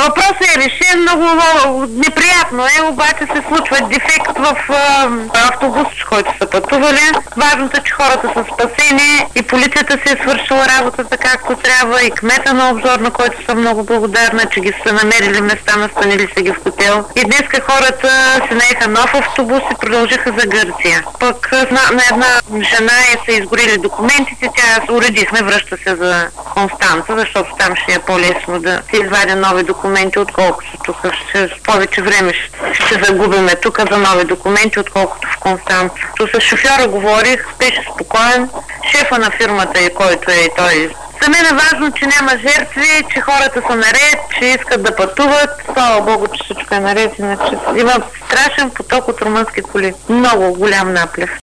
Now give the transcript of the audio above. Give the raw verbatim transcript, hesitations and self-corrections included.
въпросът е решен, много неприятно е, обаче се случва дефект в а, автобус, с който са пътували. Важното е, че хората са спасени и полицията си е свършила работата както трябва, и кмета на Обзор, на който съм много благодарна, че ги са намерили места, настанили са ги в хотел. И днеска хората се наеха нов автобус и продължиха за Гърция. Пък на, на една жена е са изгорили документите, тя уредихме, връща се за Констанца, защото там ще е по-лесно да се извадя нови документи, отколкото тук. Ще, повече време ще, ще загубиме тук за нови документи, отколкото в Констанца. То с шофьора говорих, беше спокоен. Шефа на фирмата е, който е и той. За мен е важно, че няма жертви, че хората са наред, че искат да пътуват. Слава Богу, че всичко е наред, иначе има страшен поток от румънски коли. Много голям наплив.